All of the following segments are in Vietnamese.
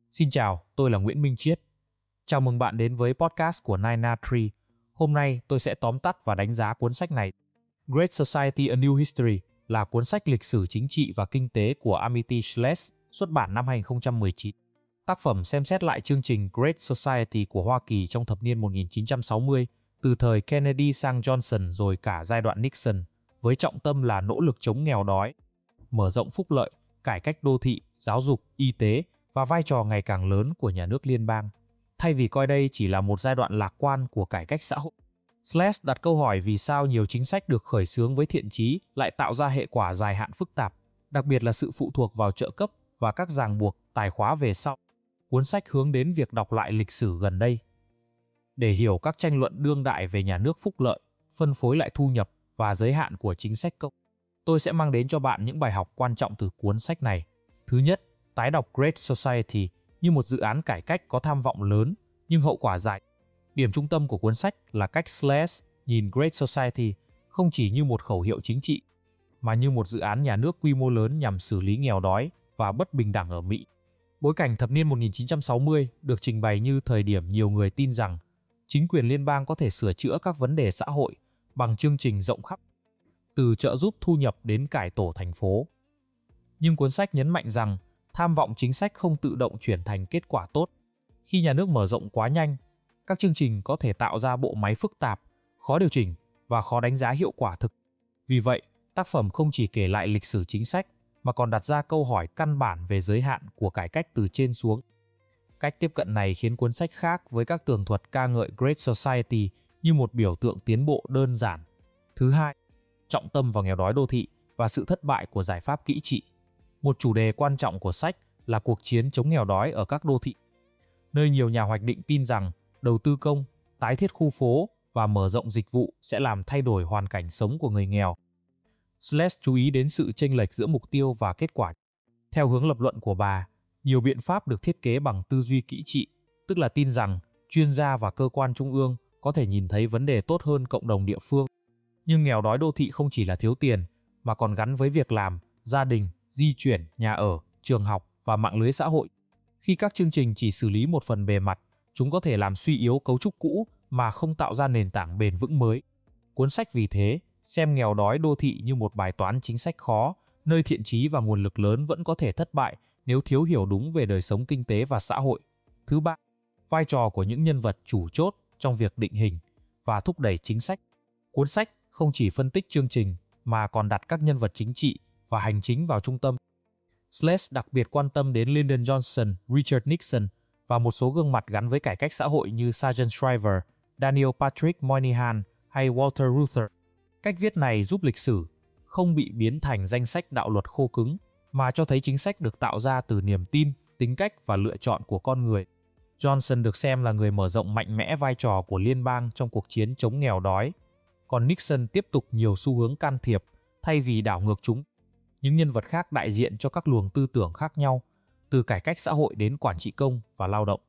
Xin chào, tôi là Nguyễn Minh Chiết. Chào mừng bạn đến với podcast của 9na3. Hôm nay tôi sẽ tóm tắt và đánh giá cuốn sách này. Great Society: A New History là cuốn sách lịch sử chính trị và kinh tế của Amity Shlaes, xuất bản năm 2019. Tác phẩm xem xét lại chương trình Great Society của Hoa Kỳ trong thập niên 1960, từ thời Kennedy sang Johnson rồi cả giai đoạn Nixon, với trọng tâm là nỗ lực chống nghèo đói, mở rộng phúc lợi, cải cách đô thị, giáo dục, y tế và vai trò ngày càng lớn của nhà nước liên bang. Thay vì coi đây chỉ là một giai đoạn lạc quan của cải cách xã hội, Shlaes đặt câu hỏi vì sao nhiều chính sách được khởi xướng với thiện chí lại tạo ra hệ quả dài hạn phức tạp, đặc biệt là sự phụ thuộc vào trợ cấp và các ràng buộc tài khóa về sau. Cuốn sách hướng đến việc đọc lại lịch sử gần đây để hiểu các tranh luận đương đại về nhà nước phúc lợi, phân phối lại thu nhập và giới hạn của chính sách công. Tôi sẽ mang đến cho bạn những bài học quan trọng từ cuốn sách này. Thứ nhất, tái đọc Great Society như một dự án cải cách có tham vọng lớn nhưng hậu quả dài. Điểm trung tâm của cuốn sách là cách Shlaes nhìn Great Society không chỉ như một khẩu hiệu chính trị, mà như một dự án nhà nước quy mô lớn nhằm xử lý nghèo đói và bất bình đẳng ở Mỹ. Bối cảnh thập niên 1960 được trình bày như thời điểm nhiều người tin rằng chính quyền liên bang có thể sửa chữa các vấn đề xã hội bằng chương trình rộng khắp, từ trợ giúp thu nhập đến cải tổ thành phố. Nhưng cuốn sách nhấn mạnh rằng tham vọng chính sách không tự động chuyển thành kết quả tốt. Khi nhà nước mở rộng quá nhanh, các chương trình có thể tạo ra bộ máy phức tạp, khó điều chỉnh và khó đánh giá hiệu quả thực. Vì vậy, tác phẩm không chỉ kể lại lịch sử chính sách, mà còn đặt ra câu hỏi căn bản về giới hạn của cải cách từ trên xuống. Cách tiếp cận này khiến cuốn sách khác với các tường thuật ca ngợi Great Society như một biểu tượng tiến bộ đơn giản. Thứ hai, trọng tâm vào nghèo đói đô thị và sự thất bại của giải pháp kỹ trị. Một chủ đề quan trọng của sách là cuộc chiến chống nghèo đói ở các đô thị, nơi nhiều nhà hoạch định tin rằng đầu tư công, tái thiết khu phố và mở rộng dịch vụ sẽ làm thay đổi hoàn cảnh sống của người nghèo. Shlaes chú ý đến sự chênh lệch giữa mục tiêu và kết quả. Theo hướng lập luận của bà, nhiều biện pháp được thiết kế bằng tư duy kỹ trị, tức là tin rằng chuyên gia và cơ quan trung ương có thể nhìn thấy vấn đề tốt hơn cộng đồng địa phương. Nhưng nghèo đói đô thị không chỉ là thiếu tiền, mà còn gắn với việc làm, gia đình, di chuyển, nhà ở, trường học và mạng lưới xã hội. Khi các chương trình chỉ xử lý một phần bề mặt, chúng có thể làm suy yếu cấu trúc cũ mà không tạo ra nền tảng bền vững mới. Cuốn sách vì thế xem nghèo đói đô thị như một bài toán chính sách khó, nơi thiện chí và nguồn lực lớn vẫn có thể thất bại nếu thiếu hiểu đúng về đời sống kinh tế và xã hội. Thứ ba, vai trò của những nhân vật chủ chốt trong việc định hình và thúc đẩy chính sách. Cuốn sách không chỉ phân tích chương trình mà còn đặt các nhân vật chính trị và hành chính vào trung tâm. Shlaes đặc biệt quan tâm đến Lyndon Johnson, Richard Nixon và một số gương mặt gắn với cải cách xã hội như Sargent Shriver, Daniel Patrick Moynihan hay Walter Reuther. Cách viết này giúp lịch sử không bị biến thành danh sách đạo luật khô cứng, mà cho thấy chính sách được tạo ra từ niềm tin, tính cách và lựa chọn của con người. Johnson được xem là người mở rộng mạnh mẽ vai trò của liên bang trong cuộc chiến chống nghèo đói, còn Nixon tiếp tục nhiều xu hướng can thiệp thay vì đảo ngược chúng. Những nhân vật khác đại diện cho các luồng tư tưởng khác nhau, từ cải cách xã hội đến quản trị công và lao động.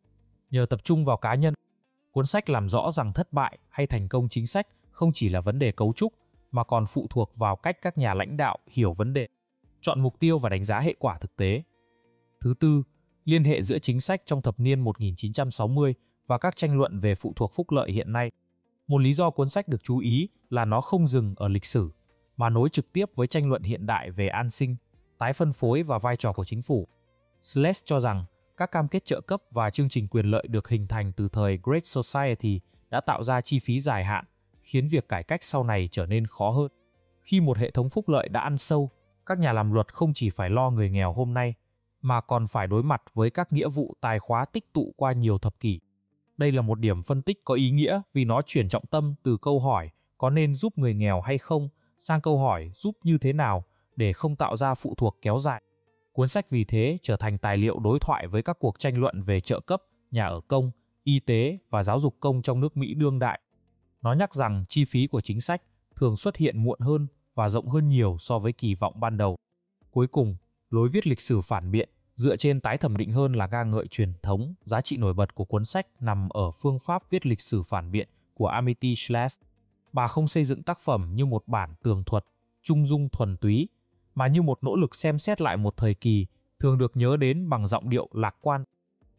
Nhờ tập trung vào cá nhân, cuốn sách làm rõ rằng thất bại hay thành công chính sách không chỉ là vấn đề cấu trúc, mà còn phụ thuộc vào cách các nhà lãnh đạo hiểu vấn đề, chọn mục tiêu và đánh giá hệ quả thực tế. Thứ tư, liên hệ giữa chính sách trong thập niên 1960 và các tranh luận về phụ thuộc phúc lợi hiện nay. Một lý do cuốn sách được chú ý là nó không dừng ở lịch sử, mà nối trực tiếp với tranh luận hiện đại về an sinh, tái phân phối và vai trò của chính phủ. Shlaes cho rằng các cam kết trợ cấp và chương trình quyền lợi được hình thành từ thời Great Society đã tạo ra chi phí dài hạn, khiến việc cải cách sau này trở nên khó hơn. Khi một hệ thống phúc lợi đã ăn sâu, các nhà làm luật không chỉ phải lo người nghèo hôm nay, mà còn phải đối mặt với các nghĩa vụ tài khóa tích tụ qua nhiều thập kỷ. Đây là một điểm phân tích có ý nghĩa vì nó chuyển trọng tâm từ câu hỏi có nên giúp người nghèo hay không sang câu hỏi giúp như thế nào để không tạo ra phụ thuộc kéo dài. Cuốn sách vì thế trở thành tài liệu đối thoại với các cuộc tranh luận về trợ cấp, nhà ở công, y tế và giáo dục công trong nước Mỹ đương đại. Nó nhắc rằng chi phí của chính sách thường xuất hiện muộn hơn và rộng hơn nhiều so với kỳ vọng ban đầu. Cuối cùng, lối viết lịch sử phản biện dựa trên tái thẩm định hơn là ca ngợi truyền thống. Giá trị nổi bật của cuốn sách nằm ở phương pháp viết lịch sử phản biện của Amity Shlaes. Bà không xây dựng tác phẩm như một bản tường thuật, trung dung thuần túy, mà như một nỗ lực xem xét lại một thời kỳ thường được nhớ đến bằng giọng điệu lạc quan.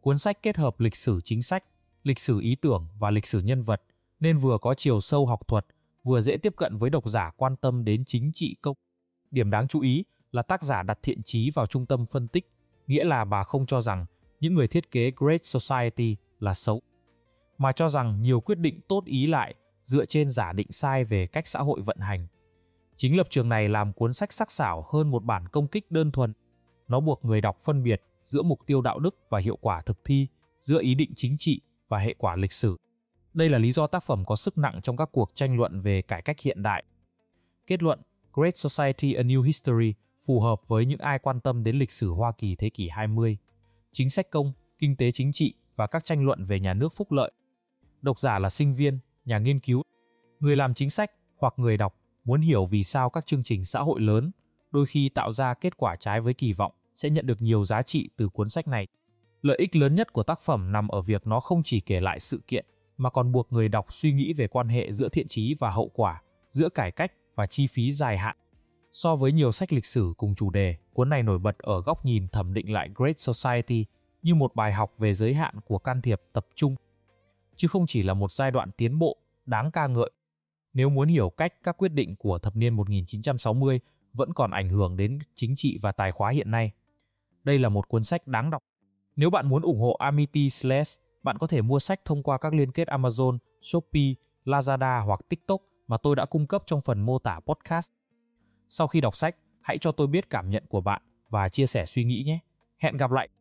Cuốn sách kết hợp lịch sử chính sách, lịch sử ý tưởng và lịch sử nhân vật, nên vừa có chiều sâu học thuật, vừa dễ tiếp cận với độc giả quan tâm đến chính trị công. Điểm đáng chú ý là tác giả đặt thiện chí vào trung tâm phân tích, nghĩa là bà không cho rằng những người thiết kế Great Society là xấu, mà cho rằng nhiều quyết định tốt ý lại dựa trên giả định sai về cách xã hội vận hành. Chính lập trường này làm cuốn sách sắc sảo hơn một bản công kích đơn thuần. Nó buộc người đọc phân biệt giữa mục tiêu đạo đức và hiệu quả thực thi, giữa ý định chính trị và hệ quả lịch sử. Đây là lý do tác phẩm có sức nặng trong các cuộc tranh luận về cải cách hiện đại. Kết luận, Great Society A New History phù hợp với những ai quan tâm đến lịch sử Hoa Kỳ thế kỷ 20, chính sách công, kinh tế chính trị và các tranh luận về nhà nước phúc lợi. Độc giả là sinh viên, nhà nghiên cứu, người làm chính sách hoặc người đọc muốn hiểu vì sao các chương trình xã hội lớn đôi khi tạo ra kết quả trái với kỳ vọng sẽ nhận được nhiều giá trị từ cuốn sách này. Lợi ích lớn nhất của tác phẩm nằm ở việc nó không chỉ kể lại sự kiện mà còn buộc người đọc suy nghĩ về quan hệ giữa thiện chí và hậu quả, giữa cải cách và chi phí dài hạn. So với nhiều sách lịch sử cùng chủ đề, cuốn này nổi bật ở góc nhìn thẩm định lại Great Society như một bài học về giới hạn của can thiệp tập trung, chứ không chỉ là một giai đoạn tiến bộ đáng ca ngợi. Nếu muốn hiểu cách các quyết định của thập niên 1960 vẫn còn ảnh hưởng đến chính trị và tài khóa hiện nay, đây là một cuốn sách đáng đọc. Nếu bạn muốn ủng hộ Amity Slash, bạn có thể mua sách thông qua các liên kết Amazon, Shopee, Lazada hoặc TikTok mà tôi đã cung cấp trong phần mô tả podcast. Sau khi đọc sách, hãy cho tôi biết cảm nhận của bạn và chia sẻ suy nghĩ nhé. Hẹn gặp lại!